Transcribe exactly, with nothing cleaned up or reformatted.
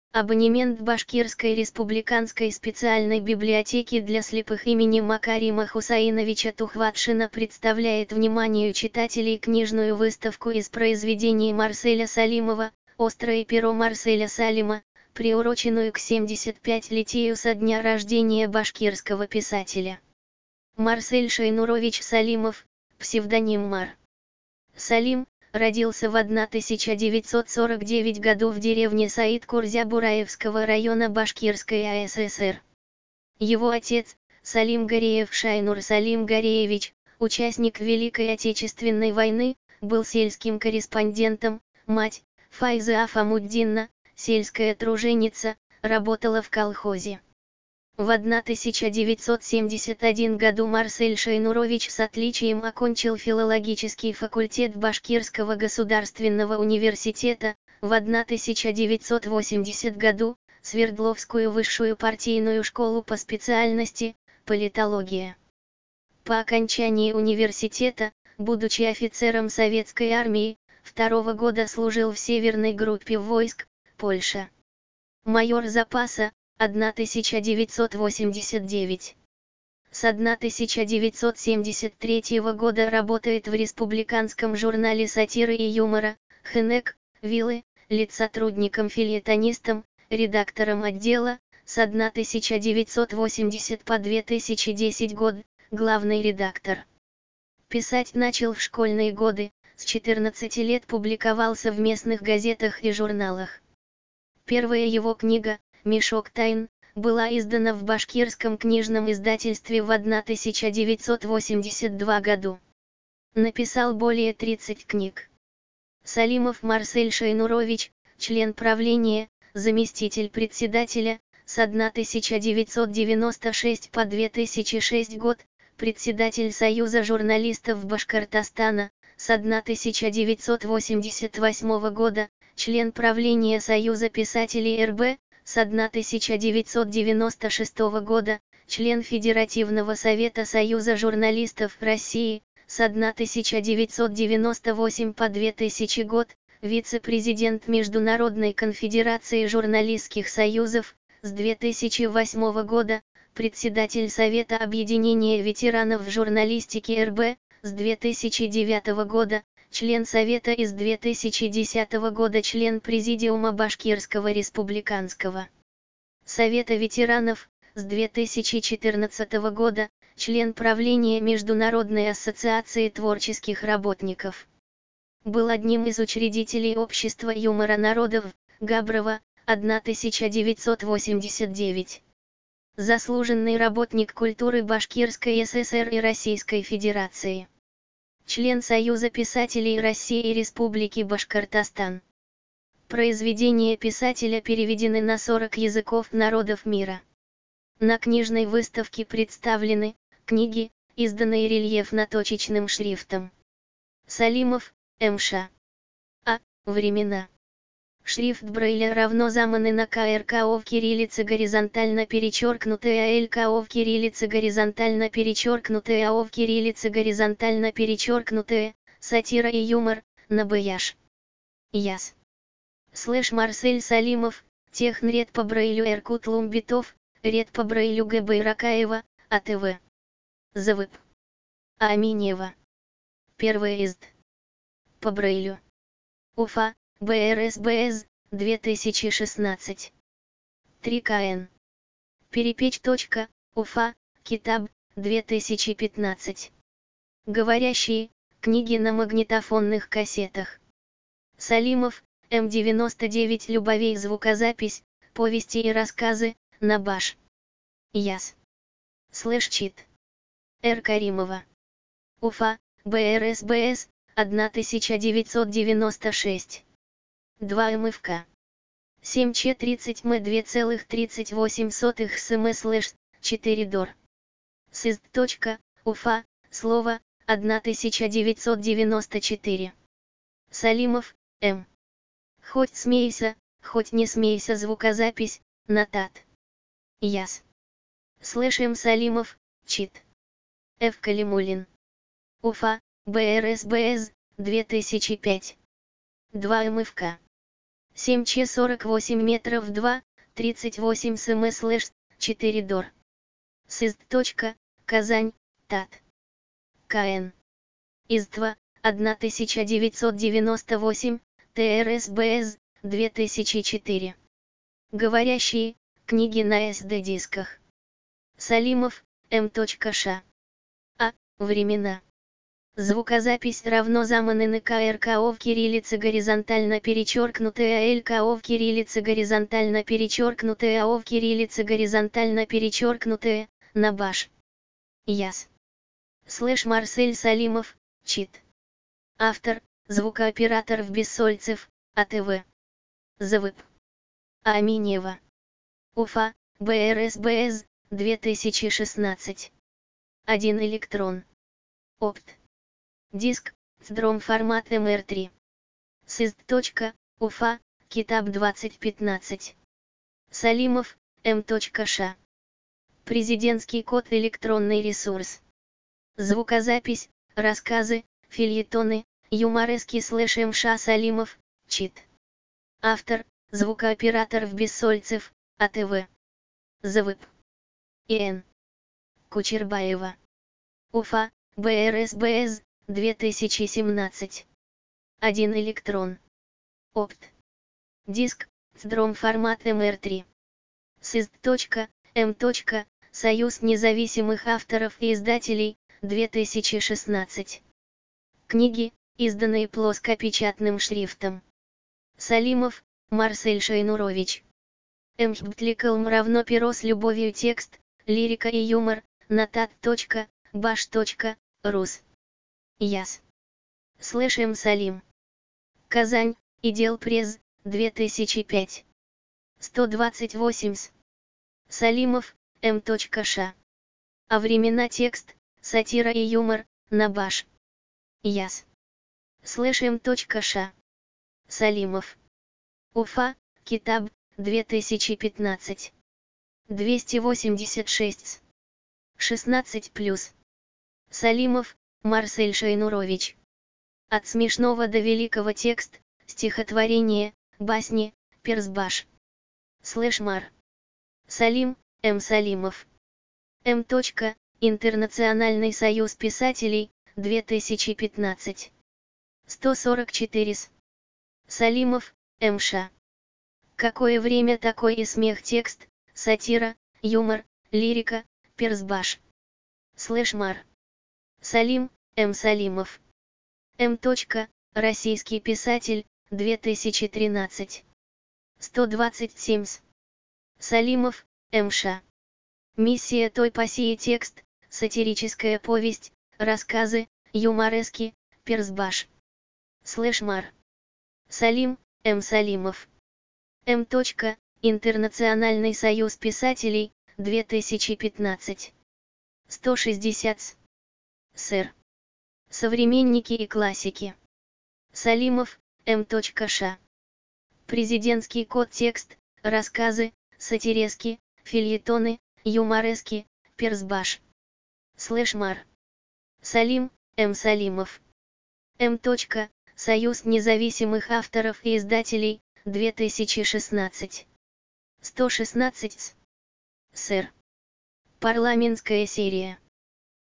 Абонемент Башкирской республиканской специальной библиотеки для слепых имени Макарима Хусаиновича Тухватшина представляет вниманию читателей книжную выставку из произведений Марселя Салимова «Острое перо Марселя Салима», приуроченную к семьдесят пятилетию со дня рождения башкирского писателя. Марсель Шайнурович Салимов, псевдоним Мар. Салим, родился в тысяча девятьсот сорок девятом году в деревне Саид-Курзя Бураевского района Башкирской АССР. Его отец, Салим Гореев Шайнур Салим Гореевич, участник Великой Отечественной войны, был сельским корреспондентом, мать, Файза Афамуддинна, сельская труженица, работала в колхозе. В тысяча девятьсот семьдесят первом году Марсель Шайнурович с отличием окончил филологический факультет Башкирского государственного университета, в тысяча девятьсот восьмидесятом году, Свердловскую высшую партийную школу по специальности политология. По окончании университета, будучи офицером советской армии, второго года служил в Северной группе войск, Польша. Майор запаса, тысяча девятьсот восемьдесят девятый. С тысяча девятьсот семьдесят третьего года работает в республиканском журнале сатиры и юмора «Хенек», Виллы, лицотрудником-фельетонистом, редактором отдела, с тысяча девятьсот восьмидесятого по две тысячи десятый год, главный редактор. Писать начал в школьные годы, с четырнадцати лет публиковался в местных газетах и журналах. Первая его книга «Мешок тайн» была издана в башкирском книжном издательстве в тысяча девятьсот восемьдесят втором году. Написал более тридцати книг. Салимов Марсель Шайнурович, член правления, заместитель председателя, с тысяча девятьсот девяносто шестого по две тысячи шестой год, председатель Союза журналистов Башкортостана, с тысяча девятьсот восемьдесят восьмого года, член правления Союза писателей эр бэ, с тысяча девятьсот девяносто шестого года, член Федеративного совета Союза журналистов России, с тысяча девятьсот девяносто восьмого по две тысячи год, вице-президент Международной конфедерации журналистских союзов, с две тысячи восьмого года, председатель Совета объединения ветеранов журналистики эр бэ, с две тысячи девятого года, член Совета и с две тысячи десятого года член Президиума Башкирского республиканского Совета ветеранов, с две тысячи четырнадцатого года, член правления Международной ассоциации творческих работников. Был одним из учредителей Общества юмора народов, Габрово, тысяча девятьсот восемьдесят девятый. Заслуженный работник культуры Башкирской эс эс эр и Российской Федерации. Член Союза писателей России и Республики Башкортостан. Произведения писателя переведены на сорок языков народов мира. На книжной выставке представлены книги, изданные рельефно-точечным шрифтом. Салимов, эм ша. А. Времена. Шрифт Брайля равно заманы на ка эр ка о в кириллице горизонтально перечеркнутое а эль ка о в кириллице горизонтально перечеркнутое а о в кириллице горизонтально перечеркнутое, сатира и юмор, набыяш. Яс. Слэш Марсель Салимов, технред по Брайлю Эркут Лумбитов, ред по Брайлю гэ бэ Ракаева, а тэ вэ. Завып. Аминева. Первый изд. По Брайлю. Уфа. бэ эр эс бэ эс, две тысячи шестнадцать. три ка эн. Перепечь. Уфа, Китаб, две тысячи пятнадцать. Говорящие, книги на магнитофонных кассетах. Салимов, эм девяносто девять Любовей звукозапись, повести и рассказы, на баш. Яс. Слэш чит. Р. Каримова. Уфа, бэ эр эс бэ эс, тысяча девятьсот девяносто шесть. два эм эф ка. семь че тридцать эм два целых тридцать восемь сотых см слэш четыре дор. Сизд. Уфа, слово, тысяча девятьсот девяносто четыре. Салимов, М. Хоть смейся, хоть не смейся звукозапись, нотат. Яс. Слэш М. Салимов, чит. Ф. Калимулин. Уфа, бэ эр эс бэ эс, две тысячи пятый. два эм эф ка. семь че сорок восемь метров два, тридцать восемь см слэш четыре дор. Сызд. Казань, ТАТ. КН. Издва, тысяча девятьсот девяносто восемь, ТРСБС, две тысячи четыре. Говорящие, книги на эс дэ-дисках. Салимов, М.Ш. А. Времена. Звукозапись равно заманы на КРКО в кириллице горизонтально перечеркнутая ЛКО в кириллице горизонтально перечеркнутая АО в кириллице горизонтально перечеркнутая, на баш. Яс. Слэш Марсель Салимов, чит. Автор, звукооператор в Бессольцев, АТВ. ЗВП. Аминева. Уфа, БРСБС, две тысячи шестнадцать. один электрон. Опт. Диск, цдром формат эм эр три. Сызд. Уфа, Китаб двадцать пятнадцать. Салимов, М.Ш. Президентский код электронный ресурс. Звукозапись, рассказы, фельетоны, юморески слэш МШ Салимов, чит. Автор, звукооператор в Бессольцев, АТВ. ЗВП. ИН. Кучербаева. Уфа, БРСБС, две тысячи семнадцать. один электрон. Опт. Диск, цдром формат эм эр три. Сызд. М. Союз независимых авторов и издателей, две тысячи шестнадцать. Книги, изданные плоскопечатным шрифтом. Салимов, Марсель Шайнурович. Мхбтликалм равно перо с любовью текст, лирика и юмор, натат. Баш. Рус. Яс. Слэш М. Салим. Казань, Идел Пресс, две тысячи пять. сто двадцать восемь с. Салимов, М.Ш. А времена текст, сатира и юмор, на баш. Яс. Слэш М.Ш. Салимов. Уфа, Китаб, две тысячи пятнадцать. двести восемьдесят шесть с. шестнадцать плюс. Салимов, Марсель Шайнурович. От смешного до великого текст, стихотворение, басни, персбаш. Слэш Мар. Салим, М. Салимов. М. Интернациональный союз писателей, две тысячи пятнадцать. сто сорок четыре с. Салимов, М. Ш. Какое время такой и смех текст, сатира, юмор, лирика, персбаш. Слэш Мар. Салим, М. Салимов. М. Российский писатель, две тысячи тринадцать. сто двадцать семь с. Салимов, М. Ш. Миссия той пассии текст, сатирическая повесть, рассказы, юморески, персбаш. Слэш Мар. Салим, М. Салимов. М. Интернациональный союз писателей, две тысячи пятнадцать. сто шестьдесят с. Сэр. Современники и классики. Салимов, М. Ш. Президентский код текст, рассказы, сатирески, фельетоны, юморески, персбаш. Слэш Мар. Салим, М. Салимов. М. Союз независимых авторов и издателей, две тысячи шестнадцать. сто шестнадцать с. Сэр. Парламентская серия.